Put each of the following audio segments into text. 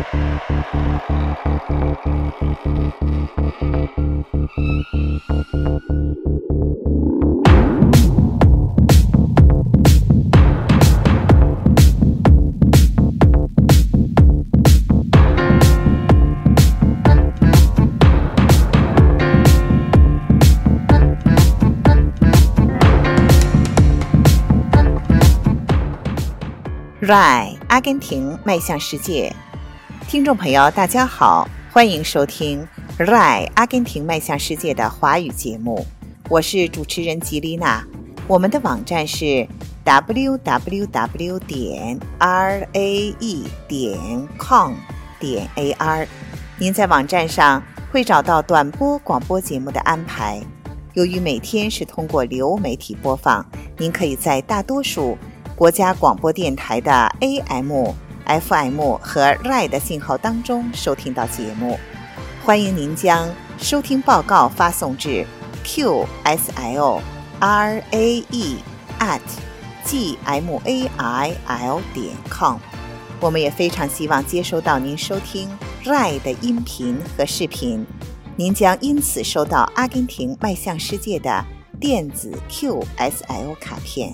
RAI 阿根廷迈向世界，听众朋友大家好，欢迎收听 RAI 阿根廷迈向世界的华语节目，我是主持人吉丽娜。我们的网站是 www.rae.com.ar， 您在网站上会找到短波广播节目的安排。由于每天是通过流媒体播放，您可以在大多数国家广播电台的 AM、FM 和 RAI 的信号当中收听到节目。欢迎您将收听报告发送至 qsil@gmail.com。 我们也非常希望接收到您收听 RAI 的音频和视频，您将因此收到阿根廷迈向世界的电子 QSL 卡片。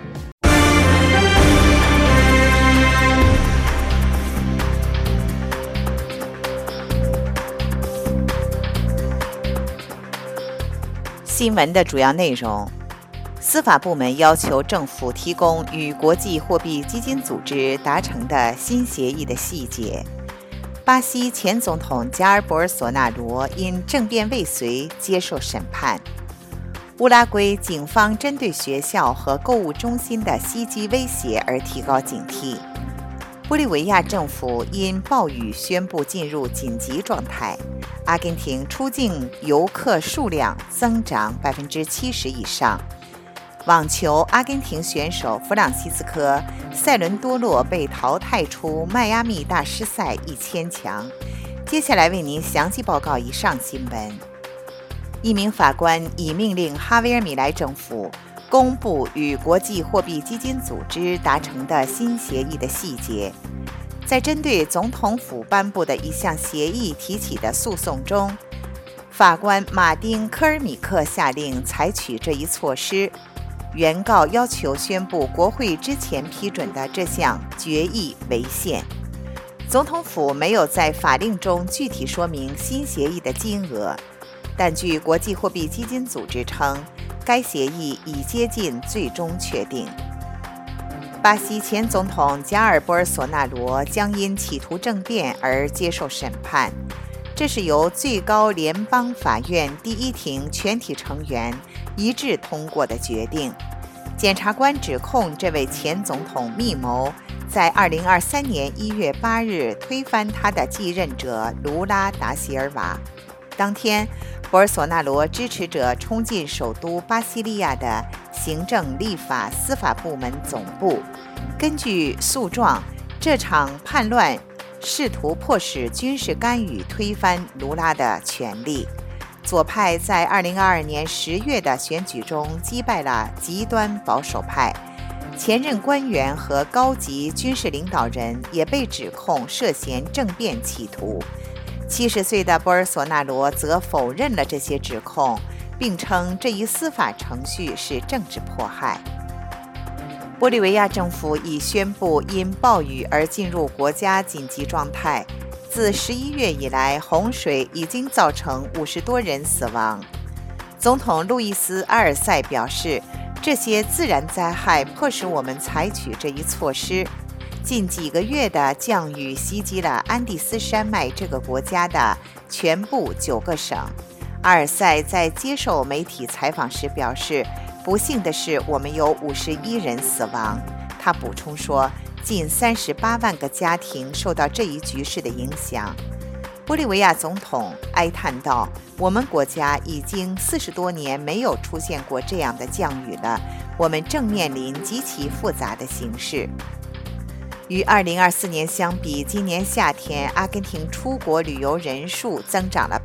新闻的主要内容：司法部门要求政府提供与国际货币基金组织达成的新协议的细节；巴西前总统加尔博尔索纳罗因政变未遂接受审判；乌拉圭警方针对学校和购物中心的袭击威胁而提高警惕；玻利维亚政府因暴雨宣布进入紧急状态；阿根廷出境游客数量增长70%以上；网球阿根廷选手弗朗西斯科·塞伦多洛被淘汰出迈阿密大师赛1000强。接下来为您详细报告以上新闻。一名法官已命令哈维尔米莱政府公布与国际货币基金组织达成的新协议的细节。在针对总统府颁布的一项协议提起的诉讼中，法官马丁·科尔米克下令采取这一措施。原告要求宣布国会之前批准的这项决议违宪。总统府没有在法令中具体说明新协议的金额，但据国际货币基金组织称，该协议已接近最终确定。巴西前总统加尔博尔索纳罗将因企图政变而接受审判，这是由最高联邦法院第一庭全体成员一致通过的决定。检察官指控这位前总统密谋在2023年1月8日推翻他的继任者卢拉达席尔瓦。当天，博尔索纳罗支持者冲进首都巴西利亚的行政、立法、司法部门总部。根据诉状，这场叛乱试图迫使军事干预推翻卢拉的权力。左派在2022年10月的选举中击败了极端保守派。前任官员和高级军事领导人也被指控涉嫌政变企图。70岁的博尔索纳罗则否认了这些指控，并称这一司法程序是政治迫害。玻利维亚政府已宣布因暴雨而进入国家紧急状态。自11月以来，洪水已经造成50多人死亡。总统路易斯·阿尔塞表示，这些自然灾害迫使我们采取这一措施。近几个月的降雨袭击了安第斯山脉这个国家的全部9个省。阿尔塞在接受媒体采访时表示，不幸的是，我们有51人死亡。他补充说，近38万个家庭受到这一局势的影响。玻利维亚总统哀叹道，我们国家已经40多年没有出现过这样的降雨了，我们正面临极其复杂的形势。与2024年相比，今年夏天阿根廷出国旅游人数增长了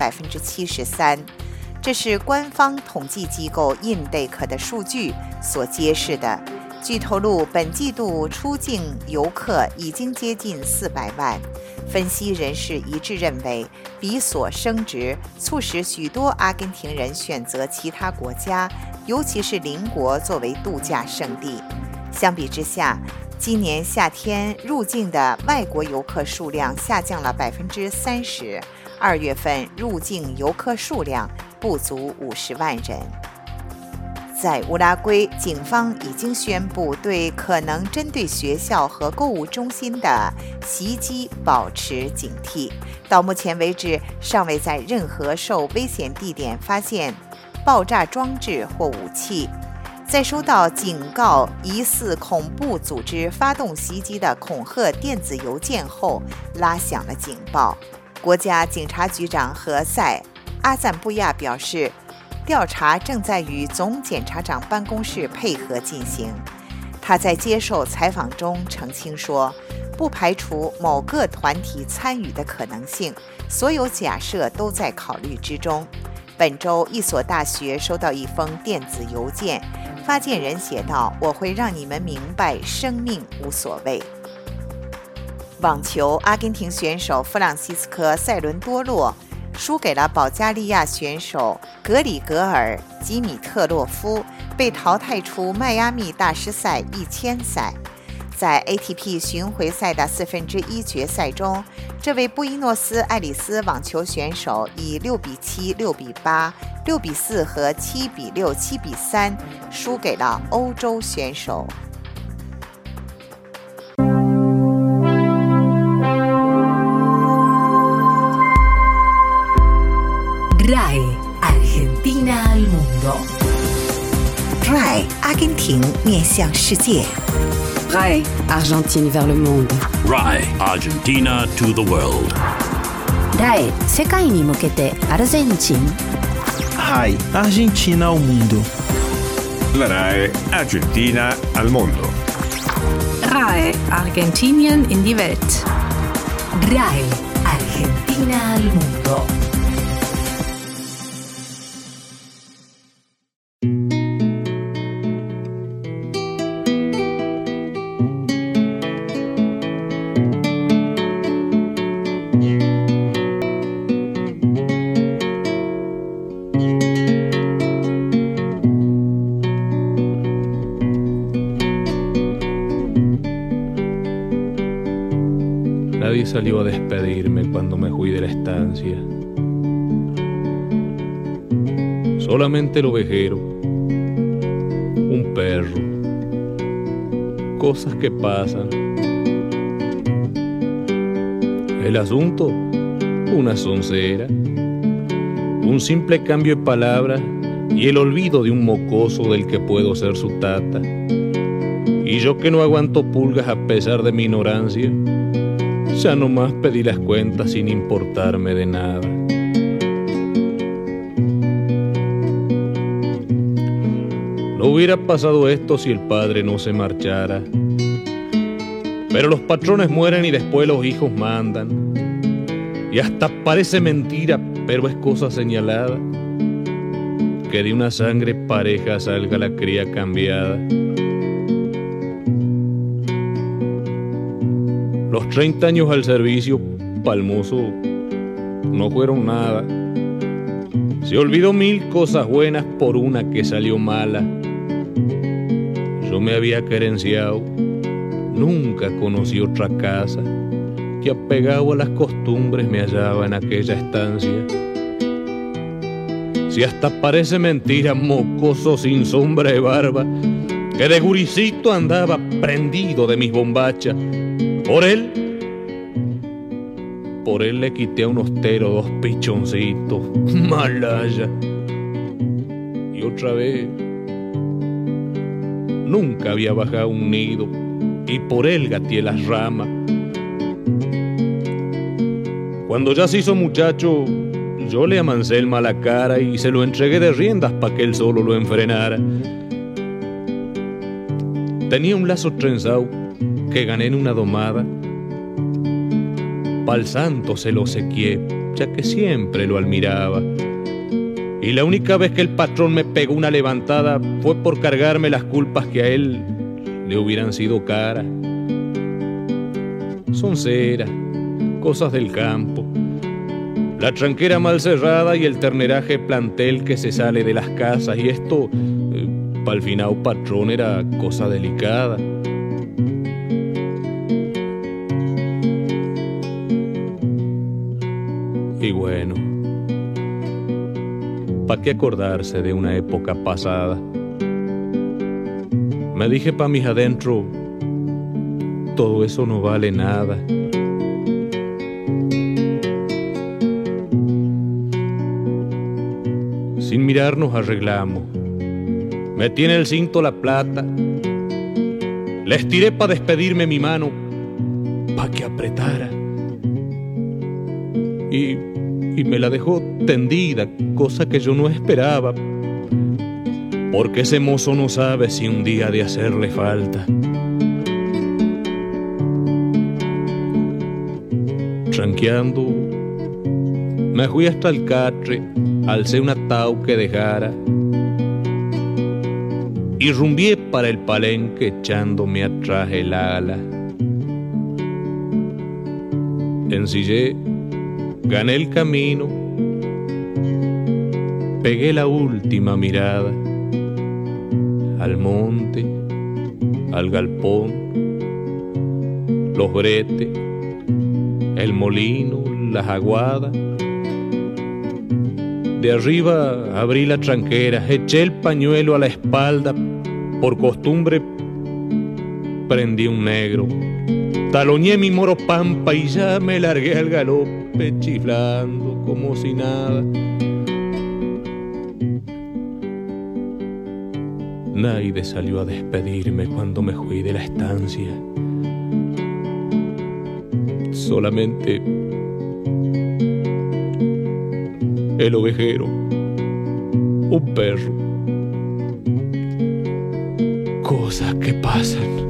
73%，这是官方统计机构 INDEC 的数据所揭示的。 据透露，本季度出境游客已经接近400万。分析人士一致认为，比索升值促使许多阿根廷人选择其他国家，尤其是邻国作为度假胜地。相比之下，今年夏天入境的外国游客数量下降了30%，2月份入境游客数量不足50万人。在乌拉圭，警方已经宣布对可能针对学校和购物中心的袭击保持警惕。到目前为止，尚未在任何受危险地点发现爆炸装置或武器。在收到警告疑似恐怖组织发动袭击的恐吓电子邮件后，拉响了警报。国家警察局长何塞·阿赞布亚表示，调查正在与总检察长办公室配合进行。他在接受采访中澄清说，不排除某个团体参与的可能性，所有假设都在考虑之中。本周，一所大学收到一封电子邮件，发件人写道：“我会让你们明白，生命无所谓。”网球阿根廷选手弗朗西斯科·塞伦多洛输给了保加利亚选手格里格尔·吉米特洛夫，被淘汰出迈阿密大师赛1000赛。在 ATP 巡回赛的1/4决赛中，这位布宜诺斯艾利斯网球选手以6-7、6-8、6-4和7-6、7-3输给了欧洲选手。 RAI Argentina al mundo. RAI 阿根廷面向世界。 RAI Argentine vers le monde. RAI Argentina to the world. RAI 世界に向けてアルゼンチン。 RAI Argentina al mundo. La RAI Argentina al mundo. RAI Argentinien in die Welt. RAI Argentina al mundo. Nadie salió a despedirme cuando me fui de la estancia. Solamente el ovejero, un perro, cosas que pasan. El asunto, una soncera, un simple cambio de palabras y el olvido de un mocoso del que puedo ser su tata. Y yo que no aguanto pulgas a pesar de mi ignorancia, ya nomás pedí las cuentas sin importarme de nada. No hubiera pasado esto si el padre no se marchara. Pero los patrones mueren y después los hijos mandan. Y hasta parece mentira, pero es cosa señalada, que de una sangre pareja salga la cría cambiada. Los 30 años al servicio, palmoso, no fueron nada. Se olvidó 1000 cosas buenas por una que salió mala. Yo me había querenciado, nunca conocí otra casa, que apegado a las costumbres me hallaba en aquella estancia. Si hasta parece mentira, mocoso sin sombra de barba, que de guricito andaba prendido de mis bombachas. Por él le quité a un hostero 2 pichoncitos, malaya. Y otra vez, nunca había bajado un nido, y por él gateé las ramas. Cuando ya se hizo muchacho, yo le amancé el mala cara y se lo entregué de riendas pa' que él solo lo enfrenara. Tenía un lazo trenzado que gané en una domada. Pa'l santo se lo sequié, ya que siempre lo admiraba. Y la única vez que el patrón me pegó una levantada fue por cargarme las culpas que a él le hubieran sido caras. Son ceras, cosas del campo, la tranquera mal cerrada y el terneraje plantel que se sale de las casas, y esto, pa'l finao patrón, era cosa delicada. Y bueno, ¿pa' qué acordarse de una época pasada? Me dije pa' mis adentro, todo eso no vale nada. Sin mirar nos arreglamos. Metí en el cinto la plata, le estiré pa' despedirme mi mano, pa' que apretara. Y me la dejó tendida, cosa que yo no esperaba, porque ese mozo no sabe si un día ha de hacerle falta. Tranqueando, me fui hasta el catre, alcé un atao que dejara y rumbié para el palenque echándome atrás el ala. Ensillé, gané el camino, pegué la última mirada al monte, al galpón, los bretes, el molino, las aguadas. De arriba abrí la tranquera, eché el pañuelo a la espalda, por costumbre prendí un negro, taloñé mi moro pampa y ya me largué al galope chiflando como si nada. Nadie salió a despedirme cuando me fui de la estancia. Solamente el ovejero, un perro. Cosas que pasan.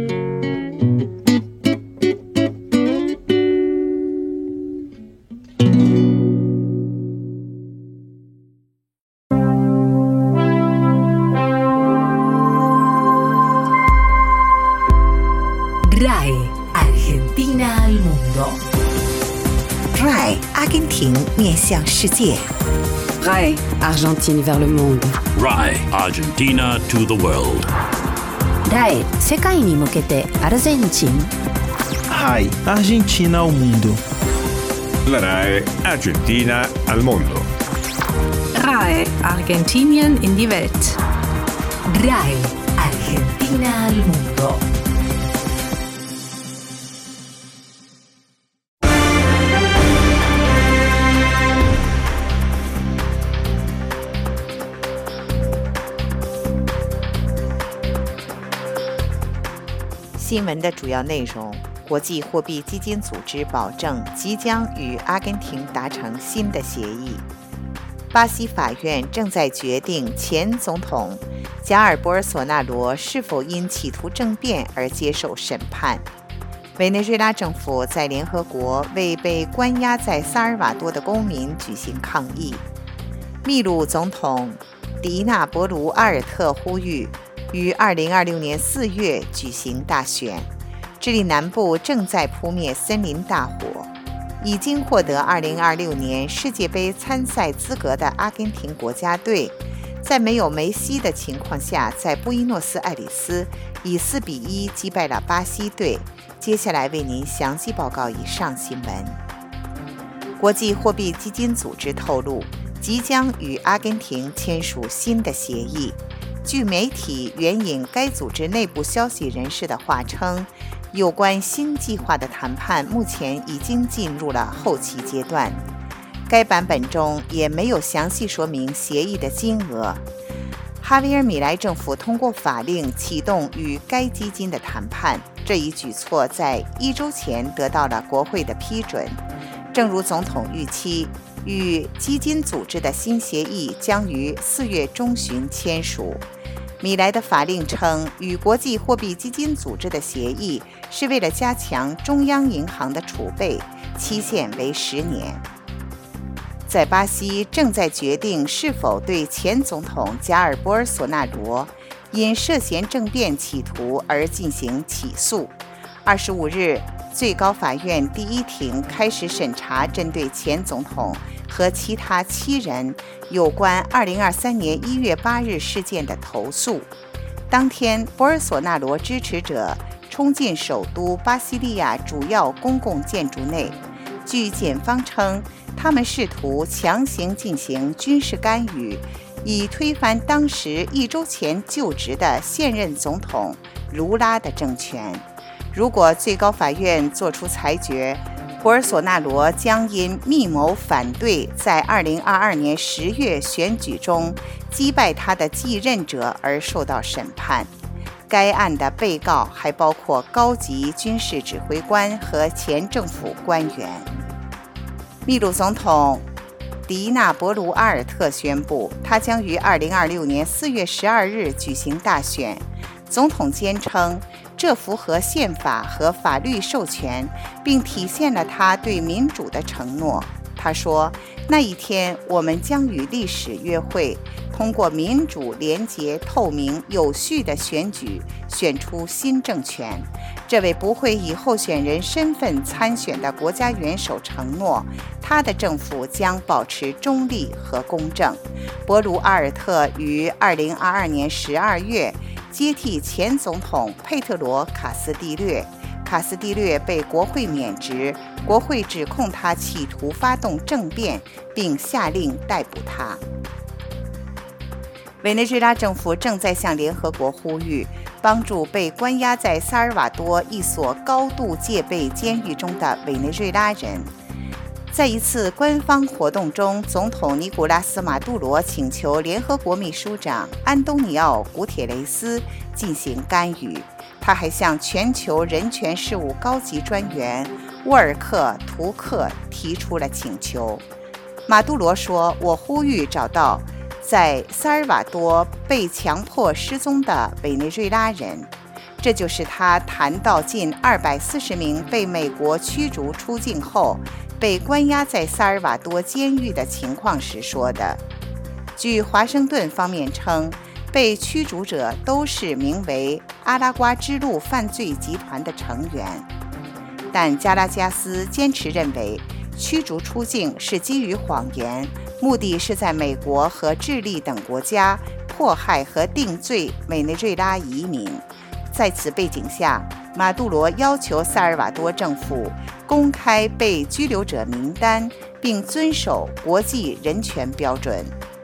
RAE Argentina al mundo. RAE 阿根廷面向世界。 RAE Argentine vers le monde. RAE Argentina to the world. RAE 世界に向けてアルゼンチン。 RAI Argentina ao mundo. La RAE Argentina al mondo. RAE Argentinien in die Welt. RAE Argentina al mundo. 《新闻的主要内容：国际货币基金组织保证即将与阿根廷达成新的协议。巴西法院正在决定前总统加尔博尔索纳罗是否因企图政变而接受审判。委内瑞拉政府在联合国为被关押在萨尔瓦多的公民举行抗议。秘鲁总统迪纳博卢阿尔特呼吁于2026年4月举行大选。智利南部正在扑灭森林大火。已经获得2026年世界杯参赛资格的阿根廷国家队，在没有梅西的情况下，在布宜诺斯艾利斯以4-1击败了巴西队。接下来为您详细报告以上新闻。国际货币基金组织透露，即将与阿根廷签署新的协议。据媒体援引该组织内部消息人士的话称，有关新计划的谈判目前已经进入了后期阶段。该版本中也没有详细说明协议的金额。哈维尔·米莱政府通过法令启动与该基金的谈判，这一举措在1周前得到了国会的批准。正如总统预期，与基金组织的新协议将于4月中旬签署。米莱的法令称，与国际货币基金组织的协议是为了加强中央银行的储备，期限为10年。在巴西正在决定是否对前总统加尔博尔索纳罗因涉嫌政变企图而进行起诉。25日，最高法院第一庭开始审查针对前总统和其他7人有关2023年1月8日事件的投诉。当天，博尔索纳罗支持者冲进首都巴西利亚主要公共建筑内。据检方称，他们试图强行进行军事干预，以推翻当时1周前就职的现任总统卢拉的政权。如果最高法院作出裁决，博尔索纳罗将因密谋反对在2022年10月选举中击败他的继任者而受到审判。该案的被告还包括高级军事指挥官和前政府官员。秘鲁总统迪纳博卢阿尔特宣布，他将于2026年4月12日举行大选。总统坚称，这符合宪法和法律授权，并体现了他对民主的承诺。他说，那一天我们将与历史约会，通过民主、廉洁、透明、有序的选举选出新政权。这位不会以候选人身份参选的国家元首承诺，他的政府将保持中立和公正。博卢阿尔特于2022年12月接替前总统佩特罗·卡斯蒂略。卡斯蒂略被国会免职，国会指控他企图发动政变，并下令逮捕他。委内瑞拉政府正在向联合国呼吁，帮助被关押在萨尔瓦多一所高度戒备监狱中的委内瑞拉人。在一次官方活动中，总统尼古拉斯·马杜罗请求联合国秘书长安东尼奥·古铁雷斯进行干预。他还向全球人权事务高级专员沃尔克·图克提出了请求。马杜罗说，我呼吁找到在萨尔瓦多被强迫失踪的委内瑞拉人。这就是他谈到近240名被美国驱逐出境后被关押在萨尔瓦多监狱的情况时说的。据华盛顿方面称，被驱逐者都是名为阿拉瓜之路犯罪集团的成员，但加拉加斯坚持认为驱逐出境是基于谎言，目的是在美国和智利等国家迫害和定罪委内瑞拉移民。在此背景下，马杜罗要求萨尔瓦多政府公开被拘留者名单，并遵守国际人权标准。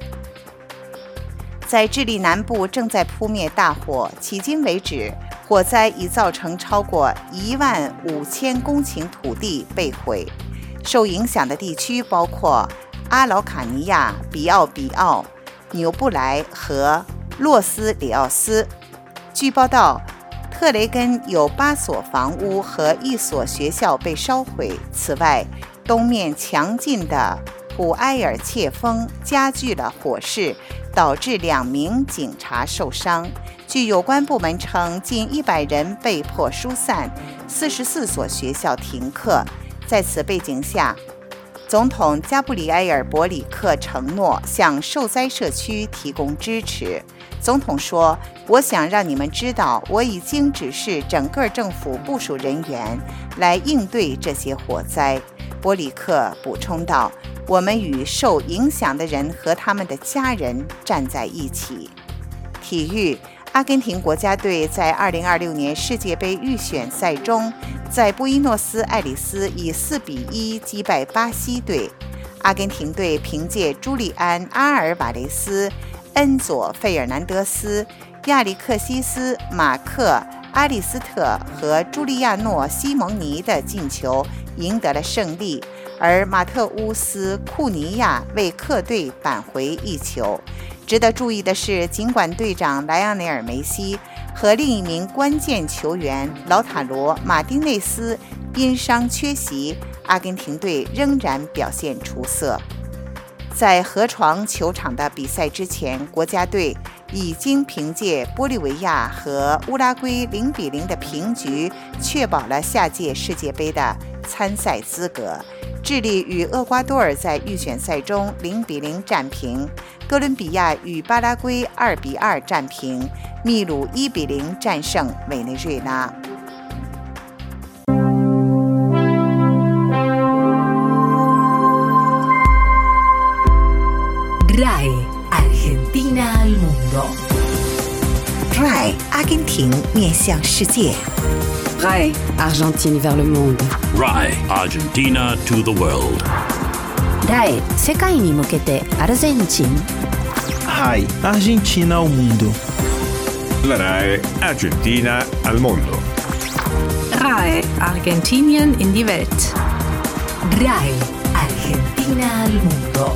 在智利南部正在扑灭大火，迄今为止，火灾已造成超过15000公顷土地被毁。受影响的地区包括阿劳卡尼亚、比奥、纽布莱和洛斯里奥斯。据报道，特雷根有8所房屋和1所学校被烧毁。此外，东面强劲的普埃尔切风加剧了火势，导致2名警察受伤。据有关部门称，近100人被迫疏散，44所学校停课。在此背景下，总统加布里埃尔·伯里克承诺向受灾社区提供支持。总统说，我想让你们知道，我已经指示整个政府部署人员来应对这些火灾。伯里克补充道，我们与受影响的人和他们的家人站在一起。体育，阿根廷国家队在2026年世界杯预选赛中，在布宜诺斯艾利斯以4-1击败巴西队。阿根廷队凭借朱利安·阿尔瓦雷斯、恩佐·费尔南德斯、亚历克西斯·马克·阿利斯特和朱利亚诺·西蒙尼的进球赢得了胜利，而马特乌斯·库尼亚为客队扳回1球。值得注意的是，尽管队长莱昂内尔·梅西和另一名关键球员劳塔罗·马丁内斯因伤缺席，阿根廷队仍然表现出色。在河床球场的比赛之前，国家队已经凭借玻利维亚和乌拉圭0-0的平局，确保了下届世界杯的参赛资格。 智利与厄瓜多尔在预选赛中0-0战平，哥伦比亚与巴拉圭2-2战平，秘鲁1-0战胜委内瑞拉。 RAI Argentina al mundo. RAI 阿根廷面向世界。 RAI Argentine vers le monde. RAI Argentina to the world. RAI 世界に向けてアルゼンチン。 RAI Argentina ao mundo. La RAI Argentina al mondo. RAI Argentinien in die Welt. RAI Argentina al mundo.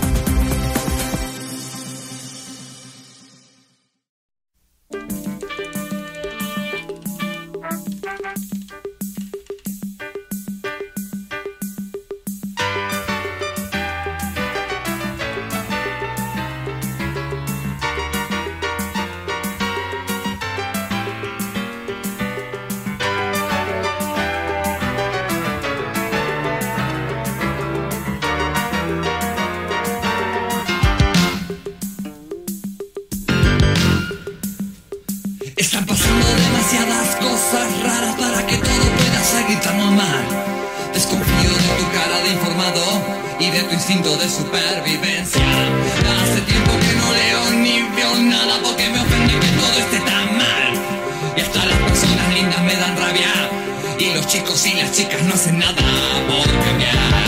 Están pasando demasiadas cosas raras para que todo pueda seguir tan normal. Desconfío de tu cara de informado y de tu instinto de supervivencia. Hace tiempo que no leo ni veo nada porque me ofende que todo esté tan mal. Y hasta las personas lindas me dan rabia y los chicos y las chicas no hacen nada por cambiar.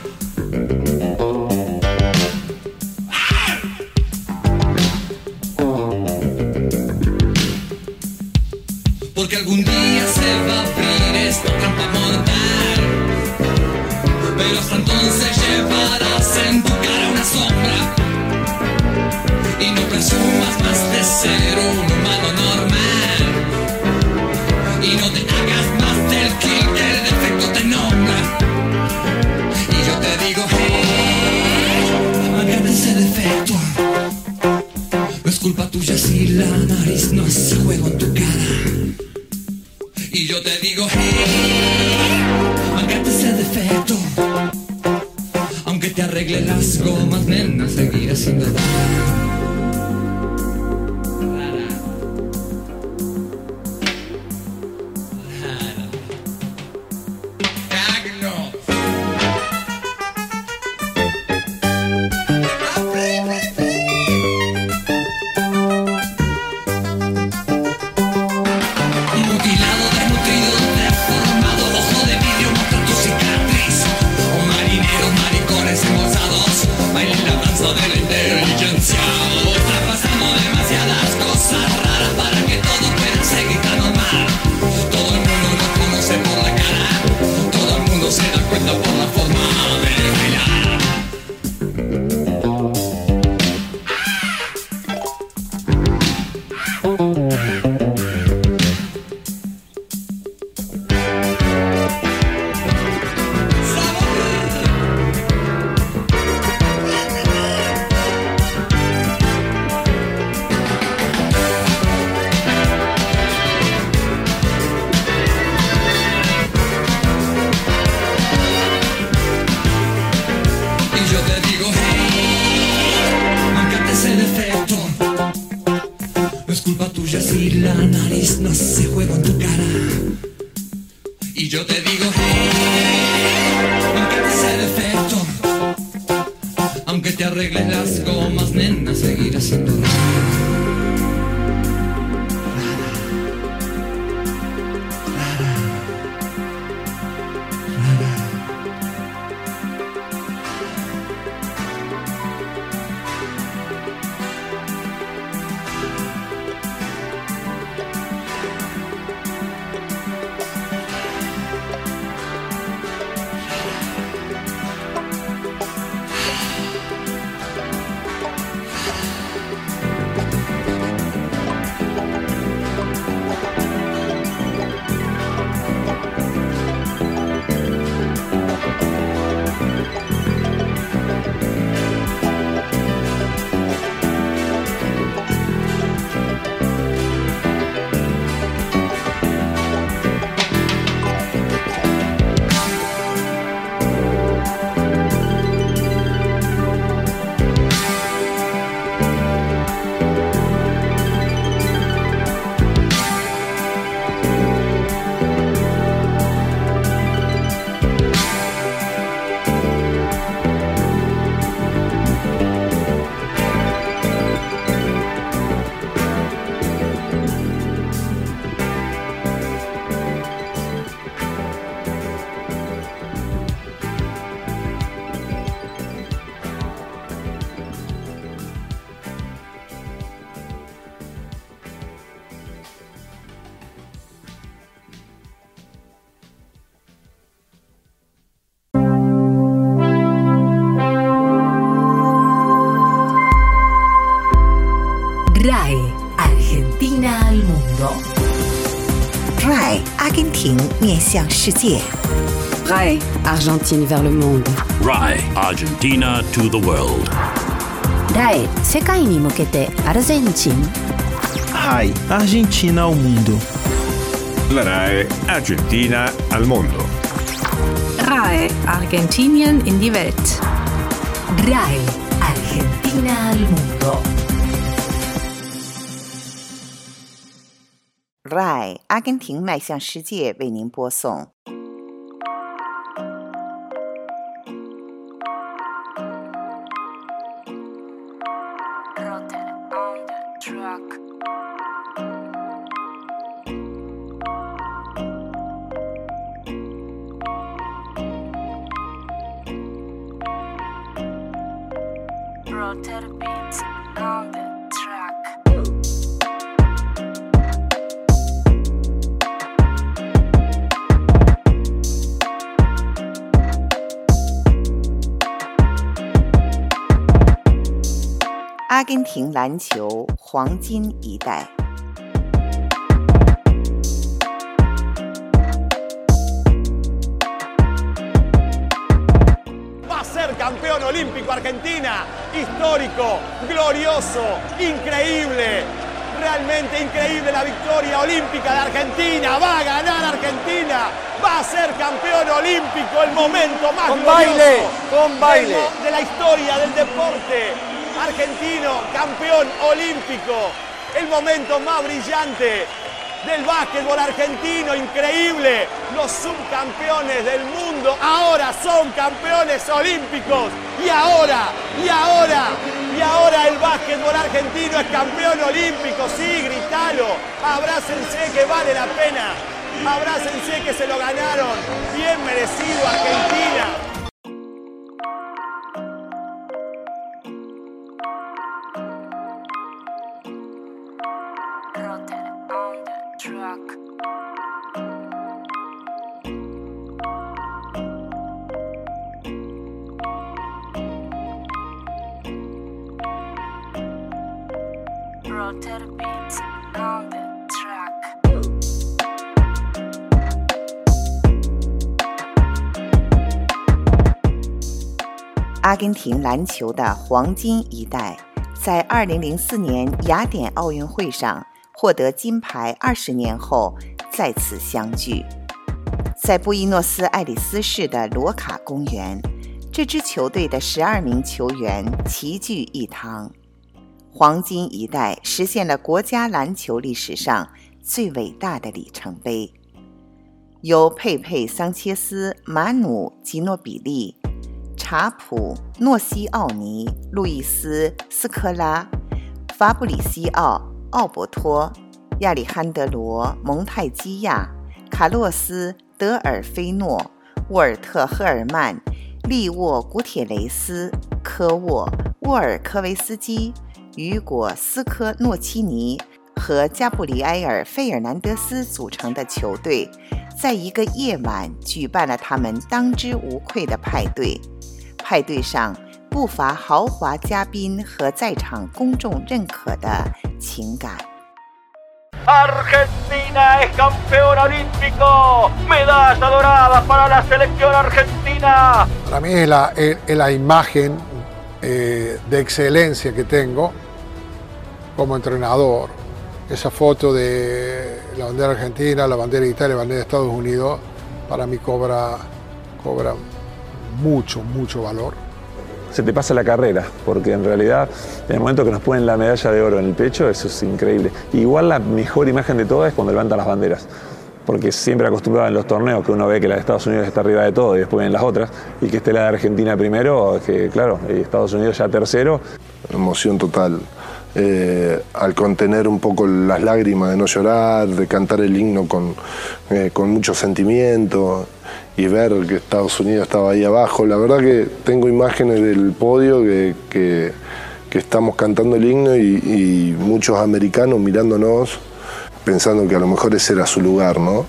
Porque algún día se va a abrir esta trampa mortal. Pero hasta entonces llevarás en tu cara una sombra. Y no presumas más de ser un humano normal. Y no te hagas más del kill que el defecto te nombra. Y yo te digo, hey, amárgate ese defecto. No es culpa tuya si la nariz no hace juego en tu cara. Y yo te digo, hey, márcate ese defecto. Aunque te arregle las gomas, nena, seguirás siendo rara. 向世界。 RAI. Argentine vers le monde. RAI Argentina to the world. RAI 世界に向けてアルゼンチン。 RAI Argentina ao mundo. La RAE Argentina al mondo. RAI Argentinien in die Welt. RAI Argentina al mundo. RAI 阿根廷迈向世界为您播送。阿根廷篮球黄金一代。 Va a ser campeón olímpico Argentina, histórico, glorioso, increíble, realmente increíble la victoria olímpica de Argentina, va a ganar Argentina, va a ser campeón olímpico, el momento más glorioso de la historia del deporte argentino, campeón olímpico, el momento más brillante del básquetbol argentino, increíble. Los subcampeones del mundo ahora son campeones olímpicos. Y ahora el básquetbol argentino es campeón olímpico. Sí, gritalo. Abrácense que vale la pena. Abrácense que se lo ganaron. Bien merecido Argentina. 阿根廷篮球的黄金一代，在2004年雅典奥运会上获得金牌20年后再次相聚。在布宜诺斯艾利斯市的罗卡公园，这支球队的12名球员齐聚一堂。黄金一代实现了国家篮球历史上最伟大的里程碑。由佩佩·桑切斯、马努·吉诺比利、查普、诺西奥尼、路易斯·斯科拉、法布里西奥·奥伯托、亚里汉德罗·蒙泰基亚、卡洛斯·德尔菲诺、沃尔特·赫尔曼、利沃·古铁雷斯、科沃、沃尔科维斯基、雨果·斯科诺基尼和加布里埃尔·费尔南德斯组成的球队，在一个夜晚举办了他们当之无愧的派对。派对上不乏豪华嘉宾和在场公众认可的情感。 Argentina es campeón olímpico, medalla dorada para la selección argentina. Para mí es la imagen de excelencia que tengo como entrenador. Esa foto de la bandera argentina, la bandera de Italia, la bandera de Estados Unidos, para mí cobra mucho valor. Se te pasa la carrera, porque en realidad en el momento que nos ponen la medalla de oro en el pecho, eso es increíble. Igual la mejor imagen de todas es cuando levantan las banderas, porque siempre acostumbrado en los torneos que uno ve que la de Estados Unidos está arriba de todo y después vienen las otras, y que esté la de Argentina primero, que claro, y Estados Unidos ya tercero. Emoción total. Al contener un poco las lágrimas de no llorar, de cantar el himno con mucho sentimiento y ver que Estados Unidos estaba ahí abajo. La verdad que tengo imágenes del podio que estamos cantando el himno y muchos americanos mirándonos pensando que a lo mejor ese era su lugar, ¿no?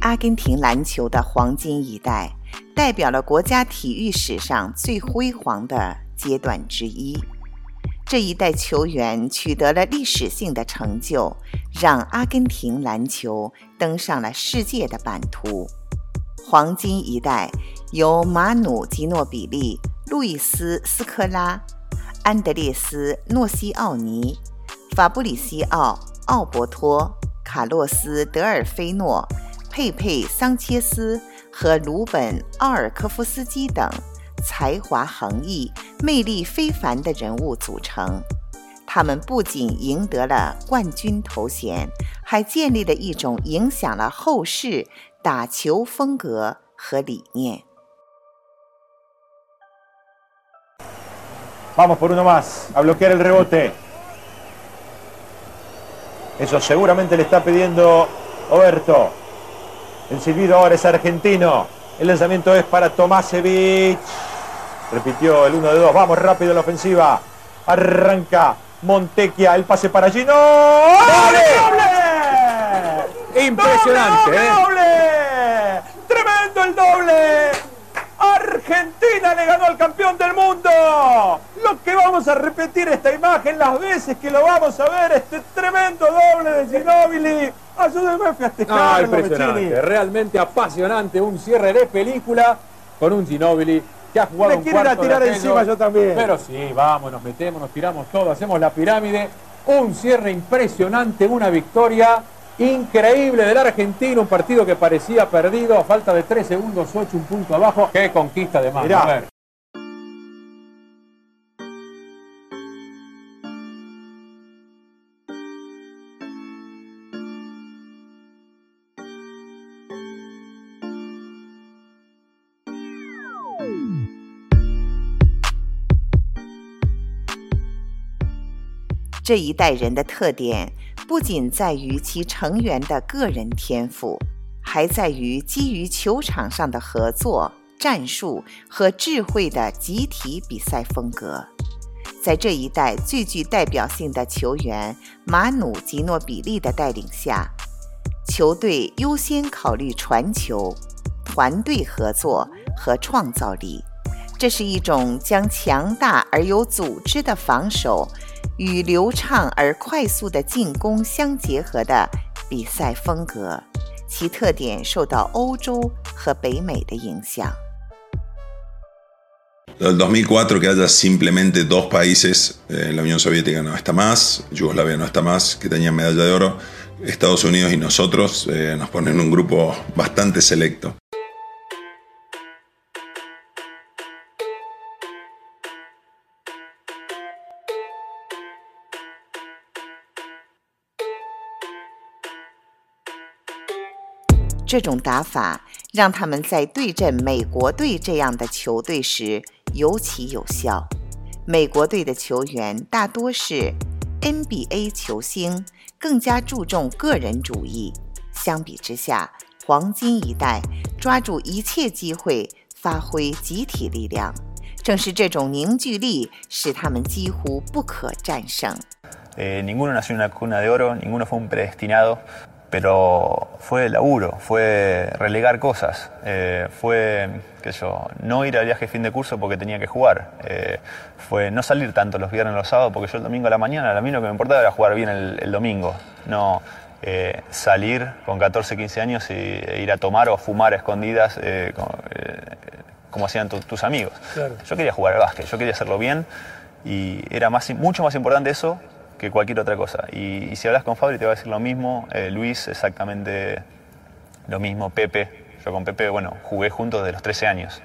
阿根廷篮球的黄金一代，代表了国家体育史上最辉煌的阶段之一。这一代球员取得了历史性的成就，让阿根廷篮球登上了世界的版图。黄金一代由马努·吉诺比利、路易斯·斯科拉、安德烈斯·诺西奥尼、法布里西奥·奥伯托、卡洛斯·德尔菲诺、佩佩·桑切斯和鲁本·奥尔科夫斯基等才华横溢、魅力非凡的人物组成。他们不仅赢得了冠军头衔，还建立了一种影响了后世打球风格和理念。 Vamos por uno más, a bloquear el rebote. Eso seguramente le está pidiendo Oberto. El silbido ahora es argentino. El lanzamiento es para Tomasevich. Repitió el 1 de 2. Vamos rápido a la ofensiva. Arranca Montecchia. El pase para Gino. ¡Doble! ¡Doble! Impresionante, ¡Doble, doble! ¡Tremendo el doble! Argentina le ganó al campeón del mundo. Lo que vamos a repetir esta imagen las veces que lo vamos a ver, este tremendo doble de Ginóbili. Ayúdenme a festejar. Impresionante, realmente apasionante, un cierre de película con un Ginóbili que ha jugado me un quieren cuarto a tirar de encima yo también. Pero sí, vamos, nos metemos, nos tiramos todo, hacemos la pirámide. Un cierre impresionante, una victoria increíble del argentino, un partido que parecía perdido, a falta de 3 segundos, 8 un punto abajo. ¡Qué conquista de mano! A ver. 这一代人的特点不仅在于其成员的个人天赋，还在于基于球场上的合作、战术和智慧的集体比赛风格。在这一代最具代表性的球员马努·吉诺比利的带领下，球队优先考虑传球、团队合作和创造力。这是一种将强大而有组织的防守与流畅而快速的进攻相结合的比赛风格，其特点受到欧洲和北美的影响。 El 2004 que haya simplemente 2 países, la Unión Soviética no está más, Yugoslavia no está más, que tenían medalla de oro, Estados Unidos y nosotros nos ponen un grupo bastante selecto. 《这种打法让他们在对阵美国队这样的球队时尤其有效。美国队的球员大多是 NBA 球星，更加注重个人主义。相比之下，黄金一代抓住一切机会，发挥集体力量。正是这种凝聚力使他们几乎不可战胜。 Ninguno nació en una cuna de oro, ninguno fue un predestinado, pero fue laburo, fue relegar cosas, fue no ir al viaje fin de curso porque tenía que jugar, fue no salir tanto los viernes y los sábados porque yo el domingo a la mañana, a mí lo que me importaba era jugar bien el domingo, no salir con 14, 15 años e ir a tomar o fumar a escondidas como hacían tus amigos. Claro. Yo quería jugar al básquet, yo quería hacerlo bien y era mucho más importante eso que cualquier otra cosa. Y si hablas con Fabri te va a decir lo mismo, Luis exactamente lo mismo, Pepe. Yo con Pepe, bueno, jugué juntos desde los 13 años.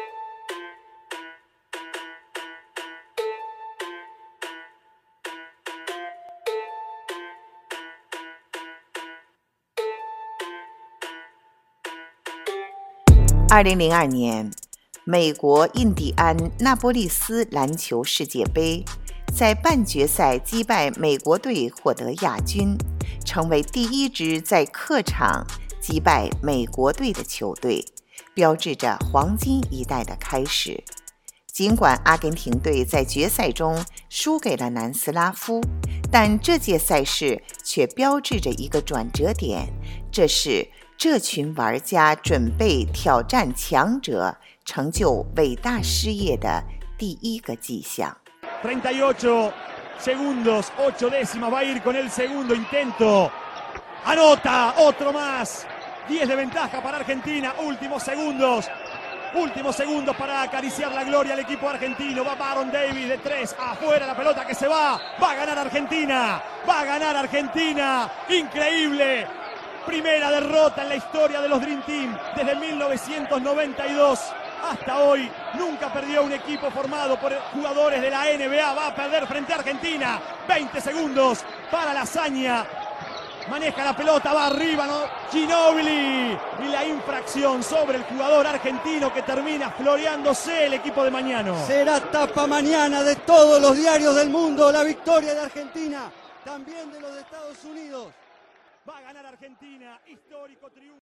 2002年，美国印第安纳波利斯篮球世界杯在半决赛击败美国队获得亚军，成为第一支在客场击败美国队的球队，标志着黄金一代的开始。尽管阿根廷队在决赛中输给了南斯拉夫，但这届赛事却标志着一个转折点，这是这群玩家准备挑战强者，成就伟大事业的第一个迹象。 38 segundos, 8 décimas, va a ir con el segundo intento. Anota, otro más. 10 de ventaja para Argentina, últimos segundos para acariciar la gloria al equipo argentino. Va Baron Davis de 3, afuera la pelota que se va a ganar Argentina, increíble. Primera derrota en la historia de los Dream Team desde 1992 hasta hoy. Nunca perdió un equipo formado por jugadores de la NBA. Va a perder frente a Argentina. 20 segundos para la hazaña. Maneja la pelota, va arriba, ¿no? Ginóbili. Y la infracción sobre el jugador argentino que termina floreándose el equipo de Mañano. Será tapa mañana de todos los diarios del mundo. La victoria de Argentina, también de los de Estados Unidos. Va a ganar Argentina, histórico triunfo.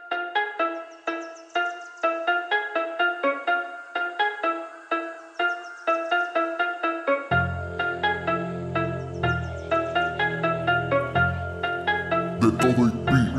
De todo el beat.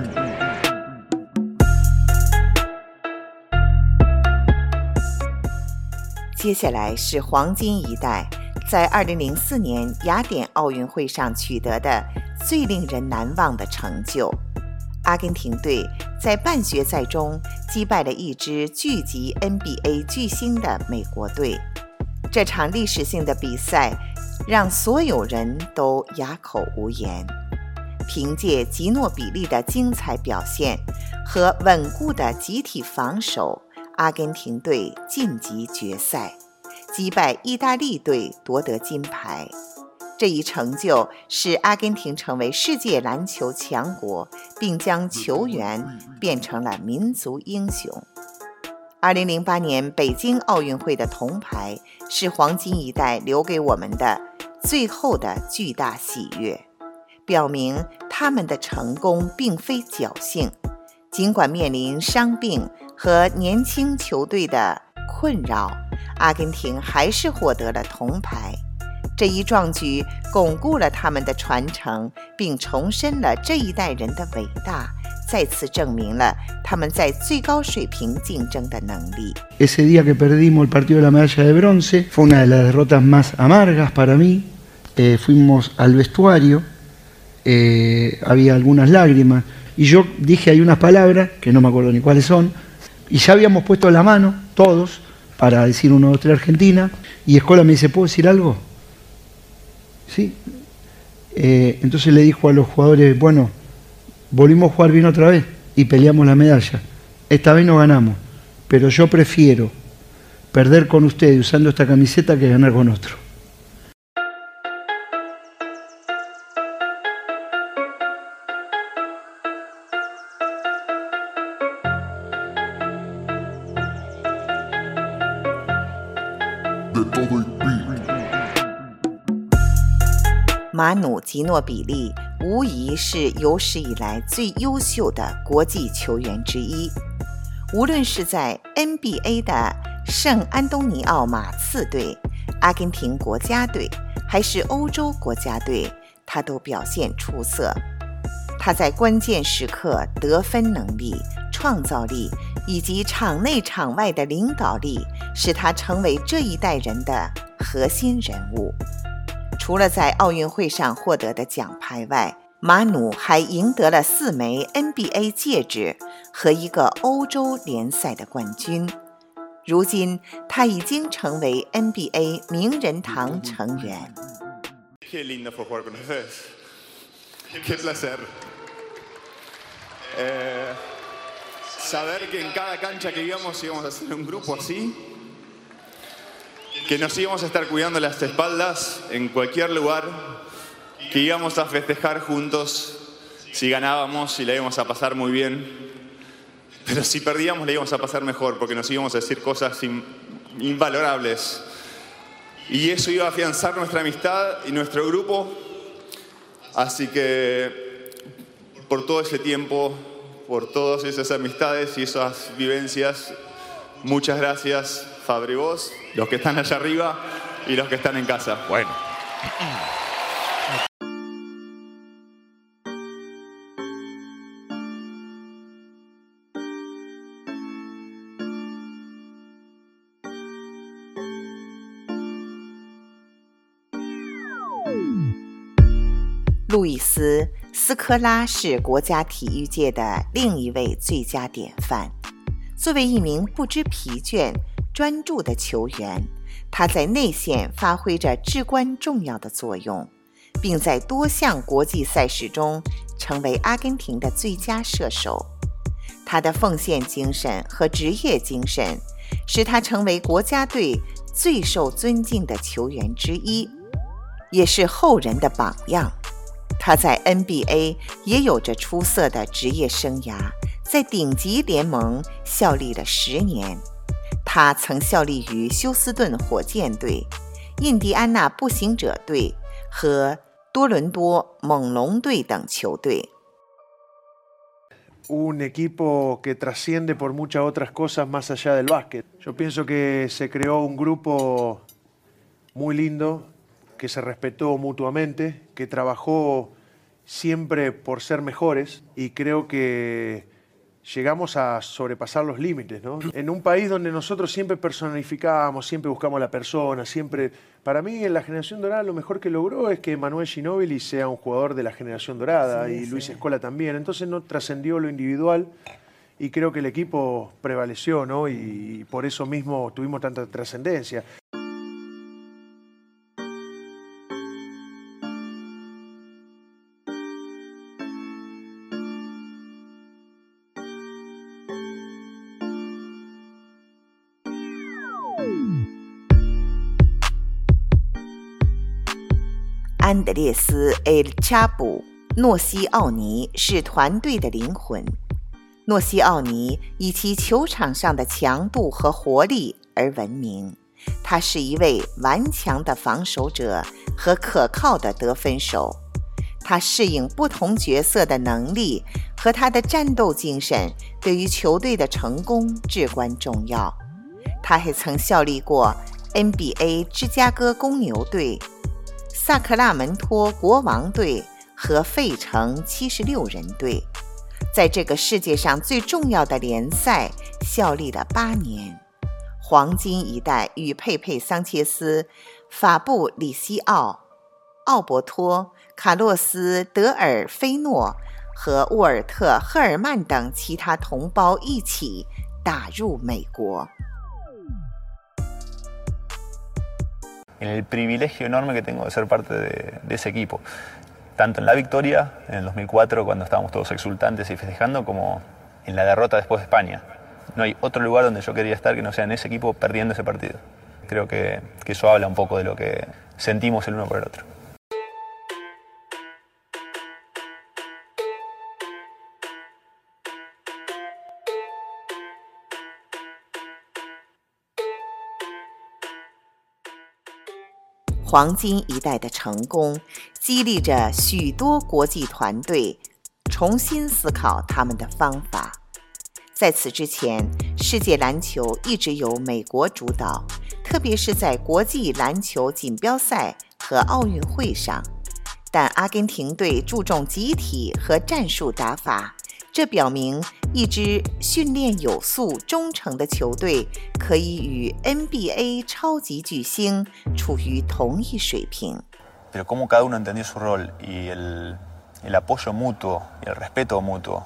接下来是黄金一代在2004年雅典奥运会上取得的最令人难忘的成就。阿根廷队在半决赛中击败了一支聚集 NBA 巨星的美国队。这场历史性的比赛让所有人都哑口无言。凭借吉诺比利的精彩表现和稳固的集体防守，阿根廷队晋级决赛，击败意大利队夺得金牌。这一成就使阿根廷成为世界篮球强国，并将球员变成了民族英雄。2008年北京奥运会的铜牌是黄金一代留给我们的最后的巨大喜悦，表明他们的成功并非侥幸。尽管面临伤病和年轻球队的困扰，阿根廷还是获得了铜牌。这一壮举巩固了他们的传承，并重申了这一代人的伟大，再次证明了他们在最高水平竞争的能力。 Ese día que perdimos el partido de la medalla de bronce fue una de las derrotas más amargas para mí. Fuimos al vestuario, había algunas lágrimas y yo dije ahí unas palabras que no me acuerdo ni cuáles son, y ya habíamos puesto la mano todos para decir 1, 2, 3 Argentina, y Escola me dice, ¿puedo decir algo? Sí. Entonces le dijo a los jugadores, bueno, volvimos a jugar bien otra vez y peleamos la medalla. Esta vez no ganamos, pero yo prefiero perder con ustedes usando esta camiseta que ganar con otro. De todo el beat. 马努·吉诺比利无疑是有史以来最优秀的国际球员之一。无论是在 NBA 的圣安东尼奥马刺队、阿根廷国家队，还是欧洲国家队，他都表现出色。他在关键时刻得分能力、创造力以及场内场外的领导力，使他成为这一代人的核心人物。除了在奥运会上获得的奖牌外，马努还赢得了4枚 NBA 戒指和1个欧洲联赛的冠军。如今，他已经成为 NBA 名人堂成员。 Qué lindo fue jugar con ustedes. Qué placer. Saber que en cada cancha que íbamos a hacer un grupo así, que nos íbamos a estar cuidando las espaldas en cualquier lugar, que íbamos a festejar juntos si ganábamos y la íbamos a pasar muy bien, pero si perdíamos la íbamos a pasar mejor porque nos íbamos a decir cosas invalorables. Y eso iba a afianzar nuestra amistad y nuestro grupo. Así que por todo ese tiempo, por todas esas amistades y esas vivencias, muchas gracias, Fabri, vos, los que están allá arriba y los que están en casa. Bueno. 路易斯·斯科拉是国家体育界的另一位最佳典范。作为一名不知疲倦、专注的球员，他在内线发挥着至关重要的作用，并在多项国际赛事中成为阿根廷的最佳射手。他的奉献精神和职业精神使他成为国家队最受尊敬的球员之一，也是后人的榜样。他在 NBA 也有着出色的职业生涯，在顶级联盟效力了10年。他曾效力于休斯顿火箭队、印第安纳步行者队和多伦多猛龙队等球队。 Un equipo que trasciende por muchas otras cosas más allá del básquet. Yo pienso que se creó un grupo muy lindo, que se respetó mutuamente, que trabajó siempre por ser mejores y creo que llegamos a sobrepasar los límites, ¿no? En un país donde nosotros siempre personificamos, siempre buscamos a la persona, siempre... Para mí, en la generación dorada, lo mejor que logró es que Manuel Ginóbili sea un jugador de la generación dorada, sí, y Luis Escola también. Entonces no trascendió lo individual y creo que el equipo prevaleció, ¿no? Y por eso mismo tuvimos tanta trascendencia. 安德烈斯·埃尔查布·诺西奥尼是团队的灵魂。诺西奥尼以其球场上的强度和活力而闻名，他是一位顽强的防守者和可靠的得分手。他适应不同角色的能力和他的战斗精神对于球队的成功至关重要。他还曾效力过 NBA 芝加哥公牛队、萨克拉门托国王队和费城76人队，在这个世界上最重要的联赛效力了8年。黄金一代与佩佩·桑切斯、法布里西奥、奥伯托、卡洛斯·德尔菲诺和沃尔特·赫尔曼等其他同胞一起打入美国。 El privilegio enorme que tengo de ser parte de ese equipo, tanto en la victoria en el 2004 cuando estábamos todos exultantes y festejando, como en la derrota después de España. No hay otro lugar donde yo quería estar que no sea en ese equipo perdiendo ese partido. Creo que eso habla un poco de lo que sentimos el uno por el otro. 《黄金一代》的成功激励着许多国际团队重新思考他们的方法。在此之前，世界篮球一直由美国主导，特别是在国际篮球锦标赛和奥运会上。但阿根廷队注重集体和战术打法，这表明一支训练有素、忠诚的球队可以与 NBA 超级巨星处于同一水平。 Pero como cada uno entendió su rol y el apoyo mutuo y el respeto mutuo,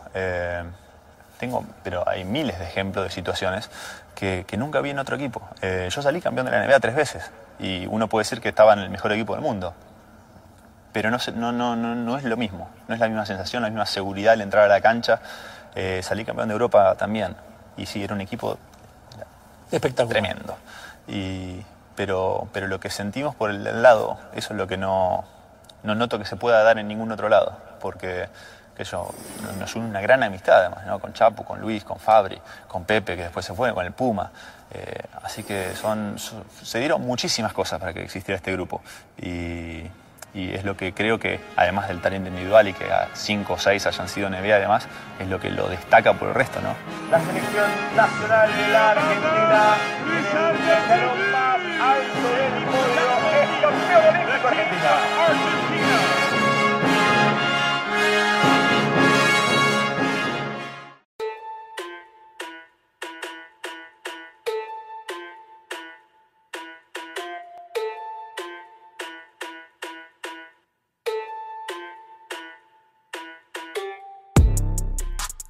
pero hay miles de ejemplos de situaciones que nunca vi en otro equipo. Yo salí campeón de la NBA 3 veces y uno puede decir que estaba en el mejor equipo del mundo. Pero no es lo mismo, no es la misma sensación, la misma seguridad al entrar a la cancha. Salí campeón de Europa también, y sí, era un equipo espectacular, tremendo. Pero lo que sentimos por el lado, eso es lo que no noto que se pueda dar en ningún otro lado, porque nos une una gran amistad además, ¿no? Con Chapo, con Luis, con Fabri, con Pepe, que después se fue, con el Puma. Así que se dieron muchísimas cosas para que existiera este grupo. Y es lo que creo que, además del talento individual y que a 5 o 6 hayan sido NBA además, es lo que lo destaca por el resto, ¿no? La selección nacional de la Argentina, en el más alto del mundo, es campeón olímpico Argentina.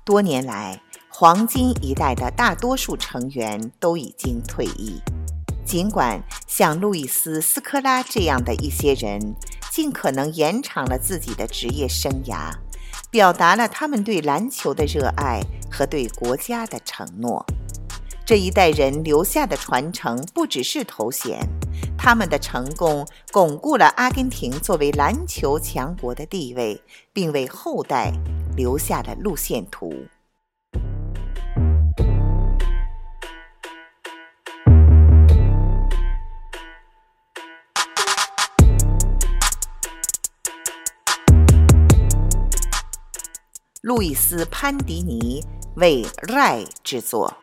多年来，黄金一代的大多数成员都已经退役。尽管像路易斯·斯科拉这样的一些人尽可能延长了自己的职业生涯，表达了他们对篮球的热爱和对国家的承诺。这一代人留下的传承不只是头衔，他们的成功巩固了阿根廷作为篮球强国的地位，并为后代留下了路线图。路易斯·潘迪尼为 RAI 制作。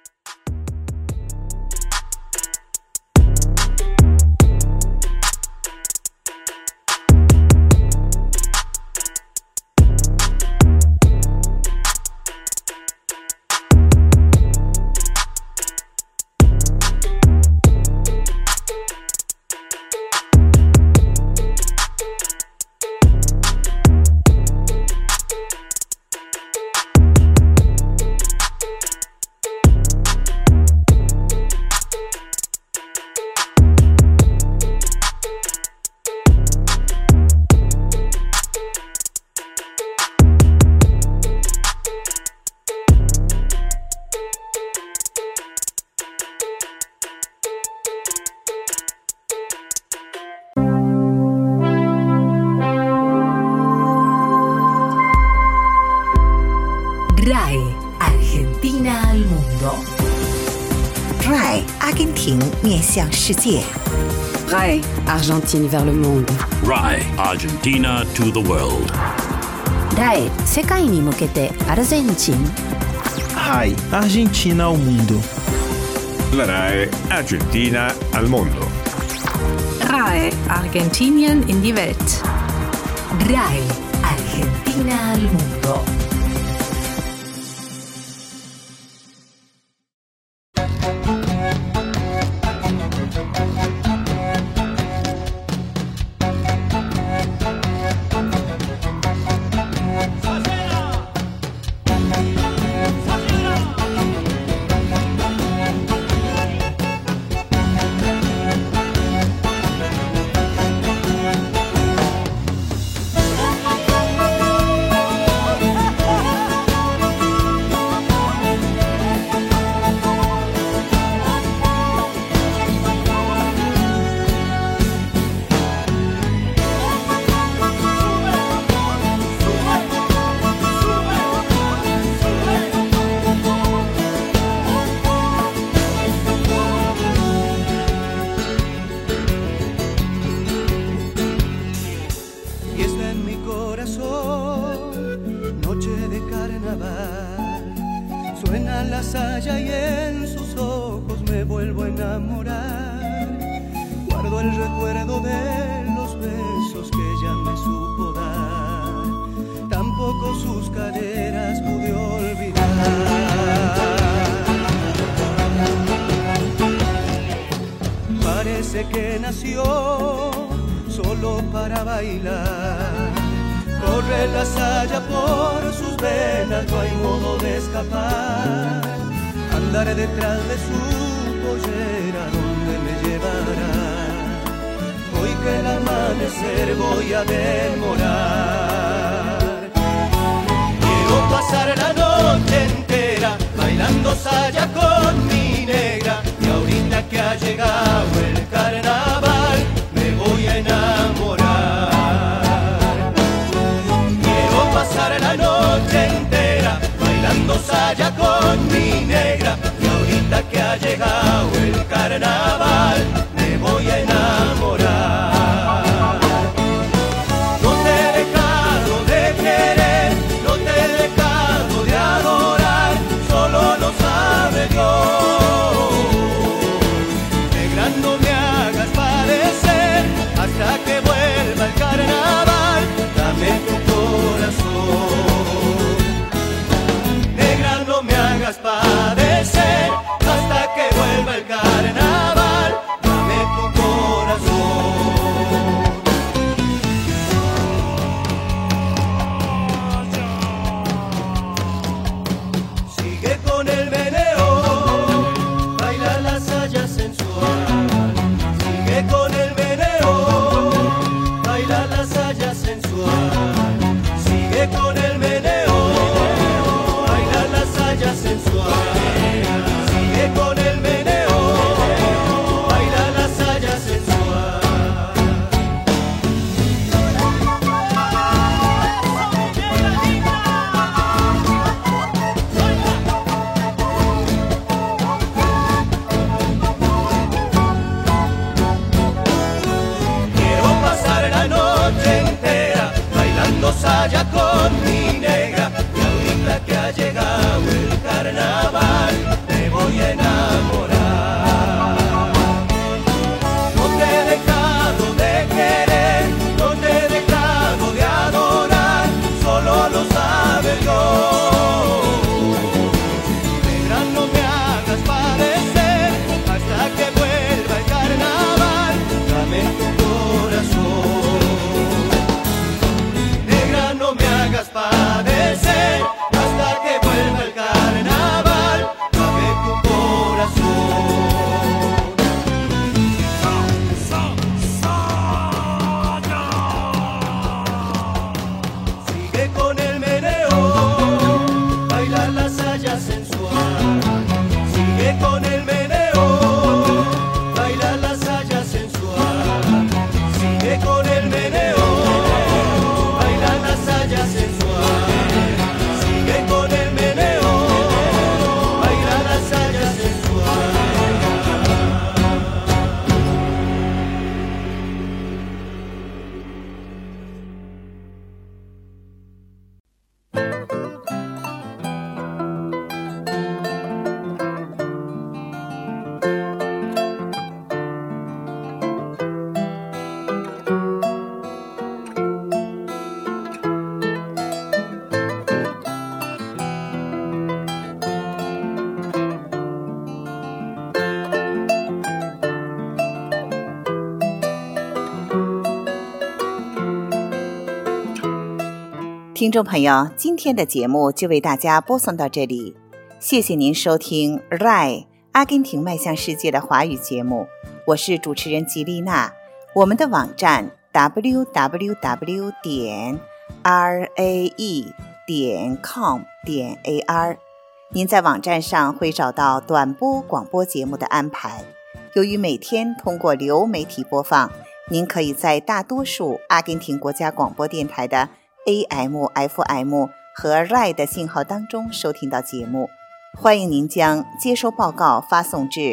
RAI Argentina al mundo. RAI 阿根廷面向世界。 RAI Argentine vers le monde. RAI Argentina to the world. RAI 世界に向けてアルゼンチン。 RAI Argentina ao mundo. La RAI Argentina al mondo. RAI Argentinien in die Welt. RAI Argentina al mundo. Suena la saya y en sus ojos me vuelvo a enamorar. Guardo el recuerdo de los besos que ella me supo dar. Tampoco sus caderas pude olvidar. Parece que nació solo para bailar. Corre la saya por sus venas, no hay modo de escapar. Andaré detrás de su pollera, donde me llevará. Hoy que el amanecer voy a demorar. Quiero pasar la noche entera bailando saya con mi negra. Y ahorita que ha llegado el carnaval, me voy a enamorar. Pasar la noche entera bailando saya con mi negra. Y ahorita que ha llegado el carnaval, me voy a enamorar. No te he dejado de querer, no te he dejado de adorar, solo lo sabe Dios. Negra, no me hagas padecer hasta que vuelva el carnaval. Dame tu corazón. Negra, no me hagas padecer hasta que vuelva el carnaval. playa con mi negra y ahorita que ha llegado el carnaval me voy a enamorar. No te he dejado de querer, no te he dejado de adorar, solo lo sabe Dios. Negra, no me hagas padecer hasta que vuelva el carnaval, dame tu corazón. Negra, no me hagas padecer hasta que vuelva el carnaval, dame tu corazón. Sigue con el meneo, bailar la saya sensual. Sigue con el meneo, bailar la saya sensual. Sigue con el meneo, bailar la saya sensual. Sigue con el meneo, bailar la saya sensual. 听众朋友，今天的节目就为大家播送到这里，谢谢您收听 RAI 阿根廷迈向世界的华语节目，我是主持人吉丽娜。我们的网站 www.rae.com.ar， 您在网站上会找到短波广播节目的安排。由于每天通过流媒体播放，您可以在大多数阿根廷国家广播电台的AM、FM 和 RAI 的信号当中收听到节目，欢迎您将接收报告发送至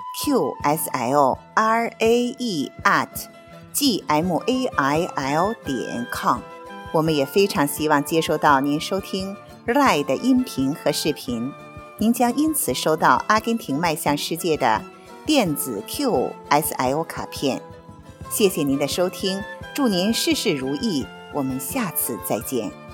qsl.rae@gmail.com。 我们也非常希望接收到您收听 RAI 的音频和视频，您将因此收到阿根廷迈向世界的电子 QSL 卡片。谢谢您的收听，祝您事事如意，我们下次再见。